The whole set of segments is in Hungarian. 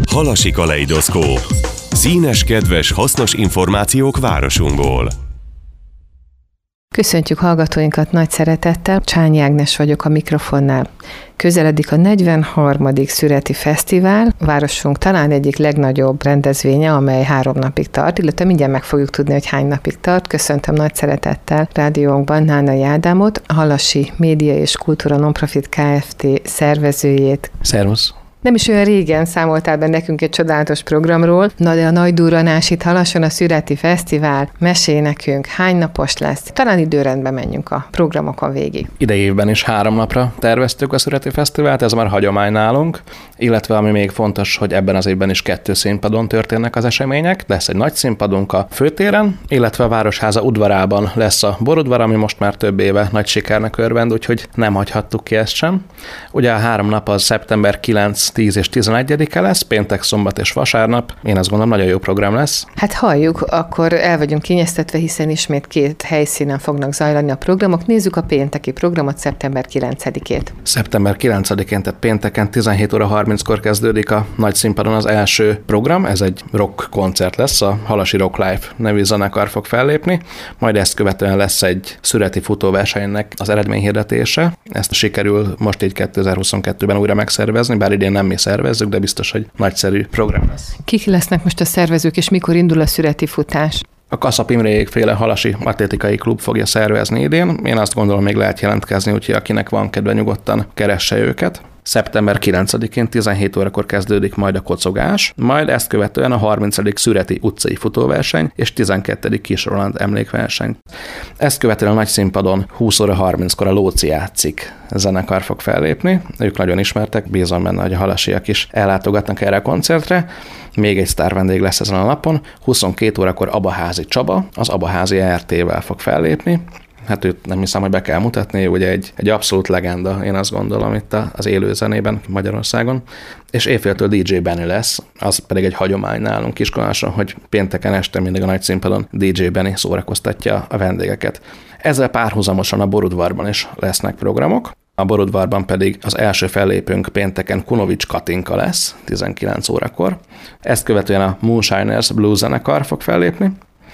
Halasi kaleidoszkóp. Színes, kedves, hasznos információk városunkból. Köszöntjük hallgatóinkat nagy szeretettel, Csányi Ágnes vagyok a mikrofonnál. Közeledik a 43. Szüreti Fesztivál, városunk talán egyik legnagyobb rendezvénye, amely 3 napig tart, illetve mindjárt meg fogjuk tudni, hogy hány napig tart. Köszöntöm nagy szeretettel rádiónkban Nánai Ádámot, a Halasi Média és Kultúra Nonprofit Kft. Szervezőjét. Szervusz! Nem is olyan régen számoltál be nekünk egy csodálatos programról, na de a nagy durranás itt Halason, a Szüreti Fesztivál. Mesélj nekünk, hány napos lesz? Talán időrendben menjünk a programokon végig. Idejében is 3 napra terveztük a Szüreti Fesztivált, ez már hagyomány nálunk, illetve ami még fontos, hogy ebben az évben is 2 színpadon történnek az események. Lesz egy nagy színpadunk a főtéren, illetve a Városháza udvarában lesz a borudvar, ami most már több éve nagy sikernek örvend, úgyhogy nem hagyhattuk ki ezt sem. Ugye a 3 nap az szeptember 9, 10 és 11-e lesz, péntek, szombat és vasárnap. Én azt gondolom, nagyon jó program lesz. Hát halljuk, akkor el vagyunk kényeztetve, hiszen ismét 2 helyszínen fognak zajlani a programok. Nézzük a pénteki programot, szeptember 9-ét. Szeptember 9-én, tehát pénteken 17 óra 30-kor kezdődik a nagy színpadon az első program. Ez egy rock koncert lesz, a Halasi Rock Life nevű zenekar fog fellépni. Majd ezt követően lesz egy szüreti futóversenynek az eredményhirdetése. Ezt sikerül most így 2022-ben újra megszervezni, bár idén nem mi szervezzük, de biztos, hogy nagyszerű program lesz. Kik lesznek most a szervezők, és mikor indul a szüreti futás? A Kaszap Imréjékféle Halasi Atlétikai Klub fogja szervezni idén. Én azt gondolom, még lehet jelentkezni, úgyhogy akinek van kedve, nyugodtan keresse őket. Szeptember 9-én 17 órakor kezdődik majd a kocogás, majd ezt követően a 30. Szüreti utcai futóverseny és 12. Kis Roland emlékverseny. Ezt követően a nagy színpadon 20 óra 30-kor a Lóci játszik zenekar fog fellépni. Ők nagyon ismertek, bízom benne, hogy a halasiak is ellátogatnak erre a koncertre. Még egy sztár vendég lesz ezen a napon. 22 órakor Abaházi Csaba, az Abaházi RT-vel fog fellépni. Hát őt nem hiszem, hogy be kell mutatni, ugye egy abszolút legenda, én azt gondolom itt az élő zenében Magyarországon. És éjféltől DJ Benny lesz, az pedig egy hagyomány nálunk Kiskoláson, hogy pénteken este mindig a nagy színpadon DJ Benny szórakoztatja a vendégeket. Ezzel párhuzamosan a borudvarban is lesznek programok. A borudvarban pedig az első fellépőnk pénteken Kunovics Katinka lesz, 19 órakor. Ezt követően a Moonshiners Blues zenekar fog fellépni.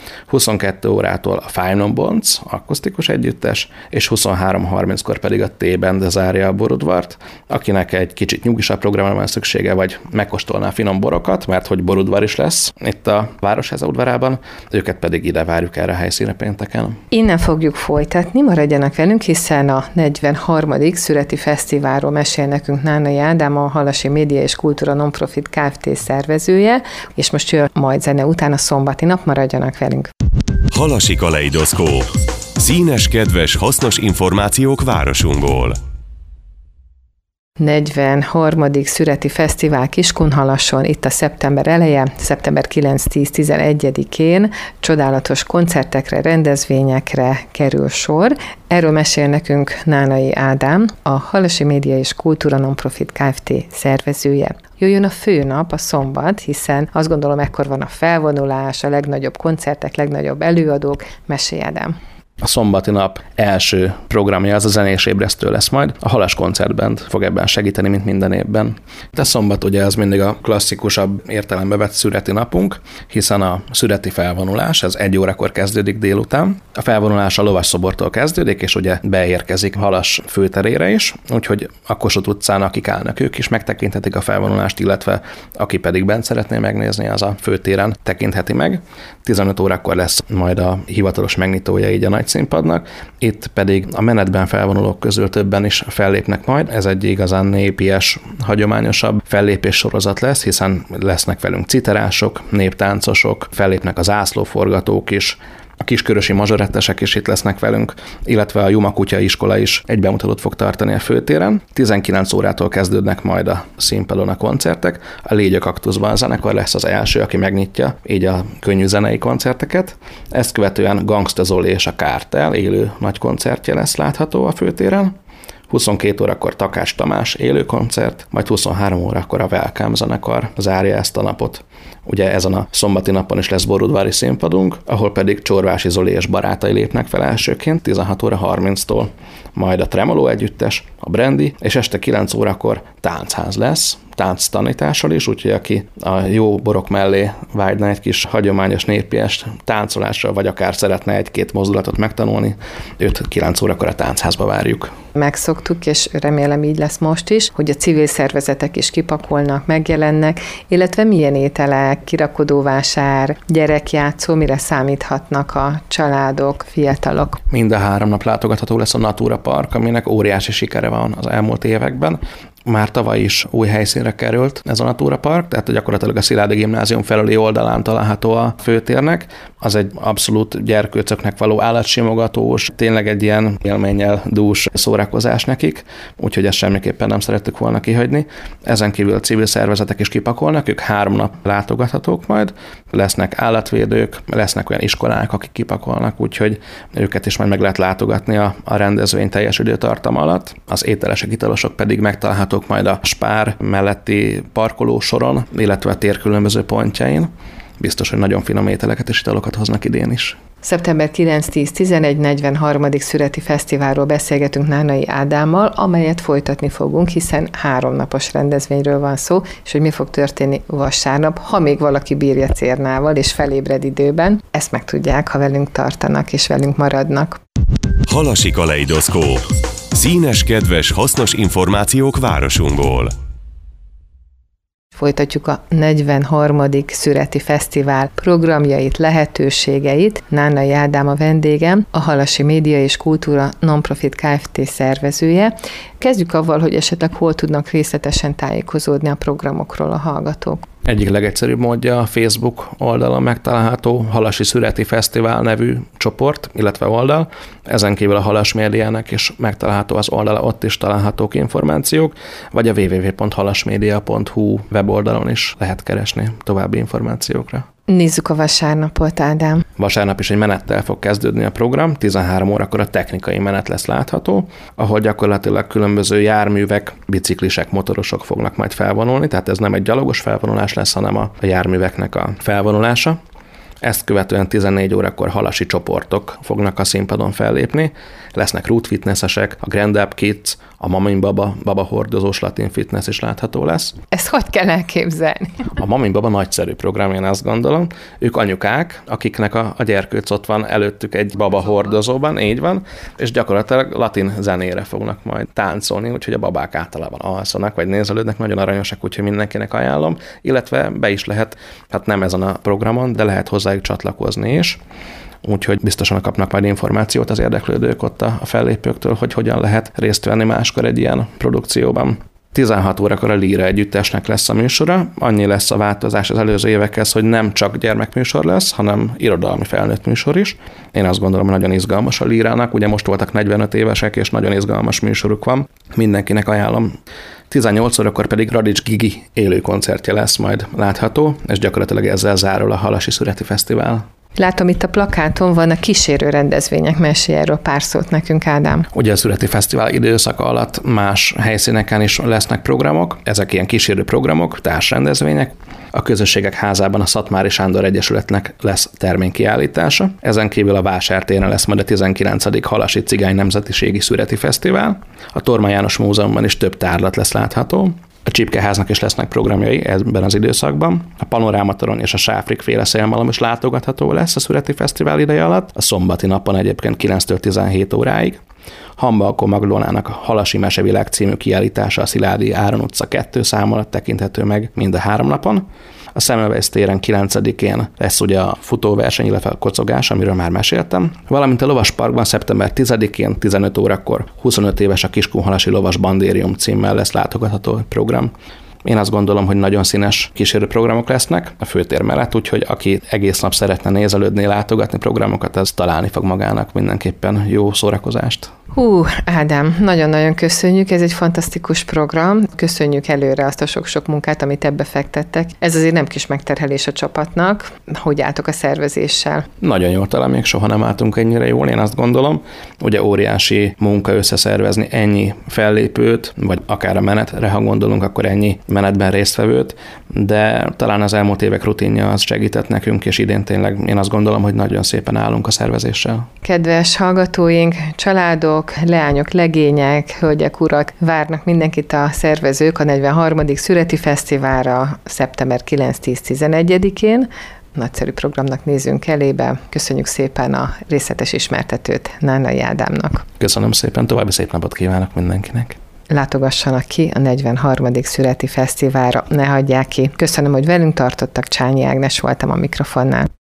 22 órától a Five Non Bonds, akusztikus együttes, és 23:30-kor pedig a T-Band zárja a borudvart, akinek egy kicsit nyugisabb programra van szüksége, vagy megkóstolná finom borokat, mert hogy borudvar is lesz itt a Városháza udvarában, őket pedig ide várjuk erre a helyszínre pénteken. Innen fogjuk folytatni, maradjanak velünk, hiszen a 43. Szüreti Fesztiválról mesél nekünk Nánai Ádám, a Halasi Média és Kultúra Nonprofit Kft. Szervezője, és most jön majd zene után a szombati nap, maradjanak velünk. Halasi kaleidoszkóp. Színes, kedves, hasznos információk városunkból. 43. Szüreti Fesztivál Kiskunhalason, itt a szeptember eleje, szeptember 9-10-11-én csodálatos koncertekre, rendezvényekre kerül sor. Erről mesél nekünk Nánai Ádám, a Halasi Média és Kultúra Nonprofit Kft. Szervezője. Jöjjön a főnap, a szombat, hiszen azt gondolom, ekkor van a felvonulás, a legnagyobb koncertek, legnagyobb előadók. Mesélj, Ádám! A szombati nap első programja az a zenés ébresztő lesz majd. A Halas Koncertband fog ebben segíteni, mint minden évben. A szombat ugye az mindig a klasszikusabb értelembe vett szüreti napunk, hiszen a szüreti felvonulás, ez 1 órakor kezdődik délután. A felvonulás a lovasszobortól kezdődik, és ugye beérkezik Halas főterére is, úgyhogy a Kossuth utcán, akik állnak, ők is megtekinthetik a felvonulást, illetve aki pedig bent szeretné megnézni, az a főtéren tekintheti meg. 15 órakor lesz majd a hivatalos megnyitója így a nagy színpadnak, itt pedig a menetben felvonulók közül többen is fellépnek majd. Ez egy igazán népies, hagyományosabb fellépés sorozat lesz, hiszen lesznek velünk citerások, néptáncosok, fellépnek az zászlóforgatók is, a kiskörösi mazsorettesek is itt lesznek velünk, illetve a Juma Kutya iskola is egy bemutatót fog tartani a főtéren. 19 órától kezdődnek majd a színpadon a koncertek. A Légy a kaktuszban a zenekar lesz az első, aki megnyitja így a könnyű zenei koncerteket. Ezt követően Gangsta Zoli és a Kártel élő nagy koncertje lesz látható a főtéren. 22 órakor Takács Tamás élő koncert, majd 23 órakor a Welcome zenekar zárja ezt a napot. Ugye ezen a szombati napon is lesz borudvári színpadunk, ahol pedig Csorvási Zoli és barátai lépnek fel elsőként 16 óra 30-tól. Majd a Tremolo együttes, a Brandy, és este 9 órakor táncház lesz, tánctanítással is, úgyhogy aki a jó borok mellé vágyna egy kis hagyományos népies táncolásra, vagy akár szeretne egy-két mozdulatot megtanulni, őt 9 órakor a táncházba várjuk. Megszoktuk, és remélem így lesz most is, hogy a civil szervezetek is kipakolnak, megjelennek, illetve milyen ételek, kirakodóvásár, gyerekjátszó, mire számíthatnak a családok, fiatalok. Mind a 3 nap látogatható lesz a Natura Park, aminek óriási sikere van az elmúlt években. Már tavaly is új helyszínre került ez a Natura Park, tehát gyakorlatilag a Szilágyi Gimnázium felüli oldalán található a főtérnek. Az egy abszolút gyerkőcöknek való állatsimogatós, tényleg egy ilyen élménnyel dús szórakozás nekik, úgyhogy ezt semmiképpen nem szerettük volna kihagyni. Ezen kívül a civil szervezetek is kipakolnak, ők 3 nap látogathatók majd, lesznek állatvédők, lesznek olyan iskolák, akik kipakolnak, úgyhogy őket is majd meg lehet látogatni a rendezvény teljes időtartam alatt. Az ételesek, italosok pedig megtalálhatók majd a Spár melletti parkoló soron, illetve a tér különböző pontjain. Biztos, hogy nagyon finom ételeket és italokat hoznak idén is. Szeptember 9-10-11 43. szüreti fesztiválról beszélgetünk Nánai Ádámmal, amelyet folytatni fogunk, hiszen 3 napos rendezvényről van szó, és hogy mi fog történni vasárnap, ha még valaki bírja cérnával és felébred időben. Ezt megtudják, ha velünk tartanak és velünk maradnak. Halasi kaleidoszkóp. Színes, kedves, hasznos információk városunkból. Folytatjuk a 43. szüreti fesztivál programjait, lehetőségeit. Nánai Ádám a vendégem, a Halasi Média és Kultúra Nonprofit Kft. Szervezője. Kezdjük avval, hogy esetleg hol tudnak részletesen tájékozódni a programokról a hallgatók. Egyik legegyszerűbb módja a Facebook oldalon megtalálható Halasi Szüreti Fesztivál nevű csoport, illetve oldal. Ezen kívül a Halas Médiának is megtalálható az oldala, ott is találhatók információk, vagy a www.halasmedia.hu weboldalon is lehet keresni további információkra. Nézzük a vasárnapot, Ádám. Vasárnap is egy menettel fog kezdődni a program, 13 órakor a technikai menet lesz látható, ahol gyakorlatilag különböző járművek, biciklisek, motorosok fognak majd felvonulni, tehát ez nem egy gyalogos felvonulás lesz, hanem a járműveknek a felvonulása. Ezt követően 14 órakor halasi csoportok fognak a színpadon fellépni. Lesznek root fitnessesek, a Grand Up Kids, a Mamin Baba hordozós latin fitness is látható lesz. Ezt hogy kell elképzelni? A Mamin Baba nagyszerű program, én azt gondolom. Ők anyukák, akiknek a gyerkőc ott van előttük egy baba hordozóban, így van, és gyakorlatilag latin zenére fognak majd táncolni, úgyhogy a babák általában alszanak, vagy nézelődnek, nagyon aranyosak, úgyhogy mindenkinek ajánlom, illetve be is lehet, hát nem ezen a programon, de lehet hozzájuk csatlakozni is. Úgyhogy biztosan kapnak majd információt az érdeklődők ott a fellépőktől, hogy hogyan lehet részt venni máskor egy ilyen produkcióban. 16 órakor a Líra együttesnek lesz a műsora. Annyi lesz a változás az előző évekhez, hogy nem csak gyermekműsor lesz, hanem irodalmi felnőtt műsor is. Én azt gondolom, hogy nagyon izgalmas a Lírának. Ugye most voltak 45 évesek, és nagyon izgalmas műsoruk van. Mindenkinek ajánlom. 18 órakor pedig Radics Gigi élő koncertje lesz majd látható, és gyakorlatilag ezzel zárul a Halasi Szüreti Fesztivál. Látom, itt a plakáton van a kísérő rendezvények, mesélj erről pár szót nekünk, Ádám. Ugye a Szüreti Fesztivál időszaka alatt más helyszíneken is lesznek programok, ezek ilyen kísérő programok, társrendezvények. A Közösségek Házában a Szatmári Sándor Egyesületnek lesz terménykiállítása. Ezen kívül a Vásártéren lesz majd a 19. Halasi Cigány Nemzetiségi Szüreti Fesztivál. A Torma János Múzeumban is több tárlat lesz látható. A Csipkeháznak is lesznek programjai ebben az időszakban. A Panorámatoron és a Sáfrik féle szélmalom is látogatható lesz a Szüreti Fesztivál ideje alatt. A szombati napon egyébként 9-től 17 óráig. Hambalkó Magdolnának a Halasi Mesevilág című kiállítása a Szilágyi Áron utca 2 szám alatt tekinthető meg mind a 3 napon. A Semmelweis téren 9-én lesz ugye a futóverseny, illetve a kocogás, amiről már meséltem. Valamint a Lovasparkban szeptember 10-én 15 órakor 25 éves a Kiskunhalasi Lovas Bandérium címmel lesz látogatható program. Én azt gondolom, hogy nagyon színes kísérő programok lesznek a főtér mellett, úgyhogy aki egész nap szeretne nézelődni, látogatni programokat, az találni fog magának mindenképpen jó szórakozást. Ádám, nagyon-nagyon köszönjük, ez egy fantasztikus program. Köszönjük előre azt a sok-sok munkát, amit ebbe fektettek. Ez azért nem kis megterhelés a csapatnak. Hogy álltok a szervezéssel? Nagyon jól, talán még soha nem álltunk ennyire jól, én azt gondolom. Ugye óriási munka összeszervezni ennyi fellépőt, vagy akár a menetre, ha gondolunk, akkor ennyi menetben résztvevőt, de talán az elmúlt évek rutinja az segített nekünk, és idén tényleg én azt gondolom, hogy nagyon szépen állunk a szervezéssel. Kedves hallgatóink, családok, lányok, leányok, legények, hölgyek, urak, várnak mindenkit a szervezők a 43. Szüreti Fesztiválra szeptember 9-10-11-én. Nagyszerű programnak nézünk elébe. Köszönjük szépen a részletes ismertetőt Nánai Ádámnak. Köszönöm szépen, további szép napot kívánok mindenkinek. Látogassanak ki a 43. Szüreti Fesztiválra, ne hagyják ki. Köszönöm, hogy velünk tartottak, Csányi Ágnes voltam a mikrofonnál.